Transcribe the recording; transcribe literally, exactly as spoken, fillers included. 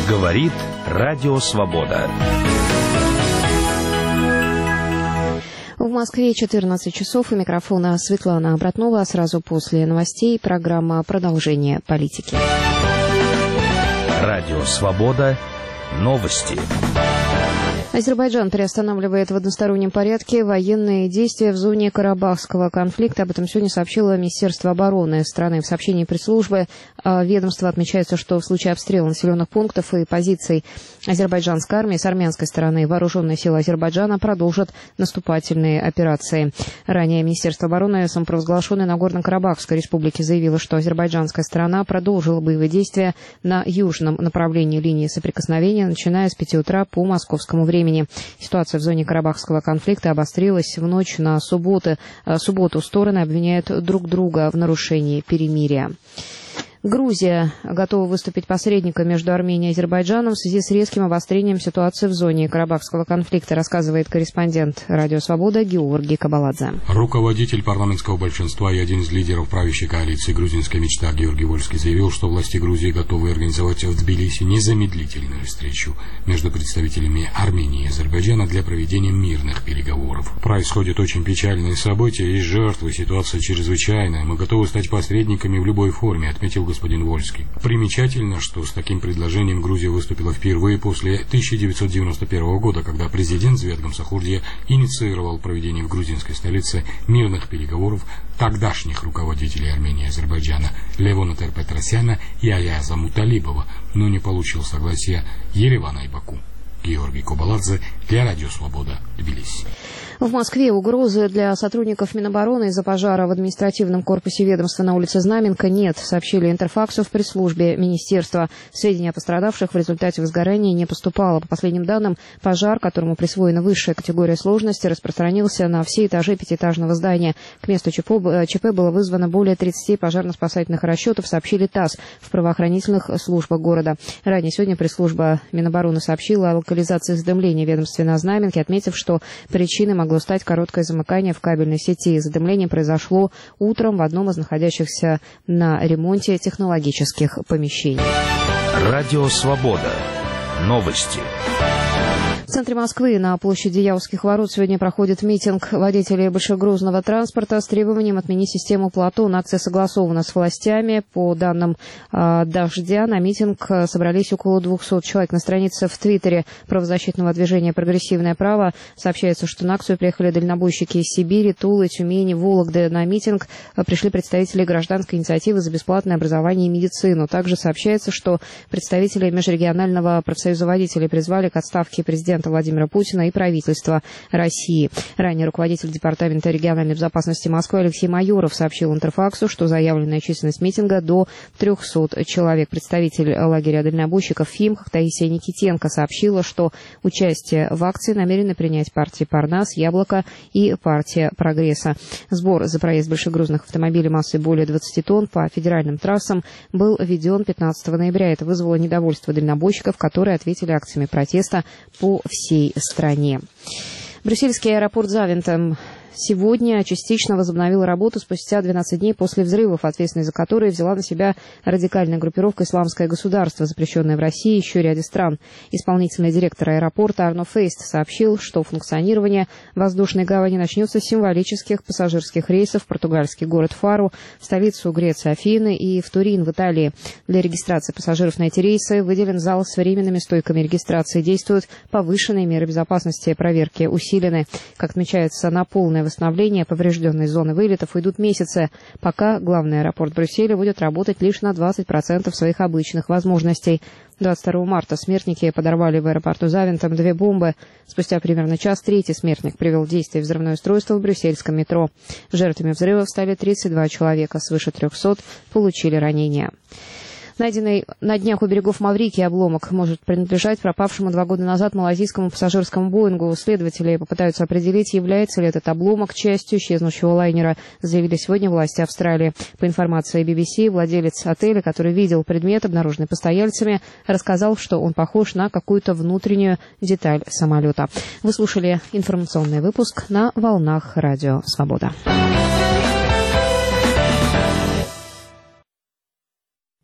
Говорит Радио Свобода. В Москве четырнадцать часов. У микрофона Светлана Обратнова. Сразу после новостей программа «Продолжение политики». Радио Свобода. Новости. Азербайджан приостанавливает в одностороннем порядке военные действия в зоне Карабахского конфликта. Об этом сегодня сообщило Министерство обороны страны. В сообщении пресс-службы ведомства отмечается, что в случае обстрела населенных пунктов и позиций азербайджанской армии с армянской стороны вооруженные силы Азербайджана продолжат наступательные операции. Ранее Министерство обороны самопровозглашенной Нагорно-Карабахской республики заявило, что азербайджанская сторона продолжила боевые действия на южном направлении линии соприкосновения, начиная с пяти утра по московскому времени. Ситуация в зоне Карабахского конфликта обострилась в ночь на субботу. субботу. Стороны обвиняют друг друга в нарушении перемирия. Грузия готова выступить посредником между Арменией и Азербайджаном в связи с резким обострением ситуации в зоне Карабахского конфликта, рассказывает корреспондент Радио Свобода Георгий Кабаладзе. Руководитель парламентского большинства и один из лидеров правящей коалиции «Грузинская мечта» Георгий Вольский заявил, что власти Грузии готовы организовать в Тбилиси незамедлительную встречу между представителями Армении и Азербайджана для проведения мирных переговоров. Происходят очень печальные события, есть жертвы, ситуация чрезвычайная. Мы готовы стать посредниками в любой форме, отметил господин Вольский. Примечательно, что с таким предложением Грузия выступила впервые после тысяча девятьсот девяносто первого года, когда президент Звет Гамсахурдия инициировал проведение в грузинской столице мирных переговоров тогдашних руководителей Армении и Азербайджана Левона Тер-Петросяна и Аяза Муталибова, но не получил согласия Еревана и Баку. Георгий Кабаладзе для Радио Свобода, Тбилиси. В Москве угрозы для сотрудников Минобороны из-за пожара в административном корпусе ведомства на улице Знаменка нет, сообщили Интерфаксу в пресс-службе министерства. Сведения о пострадавших в результате возгорания не поступало. По последним данным, пожар, которому присвоена высшая категория сложности, распространился на все этажи пятиэтажного здания. К месту ЧП было вызвано более тридцати пожарно-спасательных расчетов, сообщили ТАСС в правоохранительных службах города. Ранее сегодня пресс-служба Минобороны сообщила о локализации задымления ведомства на Знаменке, отметив, что причиной могло могло стать короткое замыкание в кабельной сети. Задымление произошло утром в одном из находящихся на ремонте технологических помещений. Радио Свобода. Новости. В центре Москвы на площади Яузских ворот сегодня проходит митинг водителей большегрузного транспорта с требованием отменить систему Платон. Акция согласована с властями. По данным э, «Дождя», на митинг собрались около двухсот человек. На странице в Твиттере правозащитного движения «Прогрессивное право» сообщается, что на акцию приехали дальнобойщики из Сибири, Тулы, Тюмени, Вологды. На митинг пришли представители гражданской инициативы за бесплатное образование и медицину. Также сообщается, что представители Межрегионального профсоюза водителей призвали к отставке президента Владимира Путина и правительства России. Ранее руководитель Департамента региональной безопасности Москвы Алексей Майоров сообщил Интерфаксу, что заявленная численность митинга до трехсот человек. Представитель лагеря дальнобойщиков в Химках Таисия Никитенко сообщила, что участие в акции намерены принять партии «Парнас», «Яблоко» и партия «Прогресса». Сбор за проезд большегрузных автомобилей массой более двадцати тонн по федеральным трассам был введен пятнадцатого ноября. Это вызвало недовольство дальнобойщиков, которые ответили акциями протеста по всей стране. Брюссельский аэропорт Завентем сегодня частично возобновил работу спустя двенадцать дней после взрывов, ответственность за которые взяла на себя радикальная группировка «Исламское государство», запрещенное в России и еще ряде стран. Исполнительный директор аэропорта Арно Фейст сообщил, что функционирование воздушной гавани начнется с символических пассажирских рейсов в португальский город Фару, столицу Греции Афины и в Турин в Италии. Для регистрации пассажиров на эти рейсы выделен зал с временными стойками регистрации. Действуют повышенные меры безопасности, проверки усилены. Как отмечается, на полное восстановления поврежденной зоны вылетов идут месяцы, пока главный аэропорт Брюсселя будет работать лишь на двадцать процентов своих обычных возможностей. двадцать второго марта смертники подорвали в аэропорту Завентем две бомбы. Спустя примерно час третий смертник привел в действие взрывное устройство в брюссельском метро. Жертвами взрывов стали тридцать два человека, свыше трехсот получили ранения. Найденный на днях у берегов Маврикии обломок может принадлежать пропавшему два года назад малайзийскому пассажирскому «Боингу». Следователи попытаются определить, является ли этот обломок частью исчезнувшего лайнера, заявили сегодня власти Австралии. По информации би би си, владелец отеля, который видел предмет, обнаруженный постояльцами, рассказал, что он похож на какую-то внутреннюю деталь самолета. Вы слушали информационный выпуск на волнах Радио Свобода.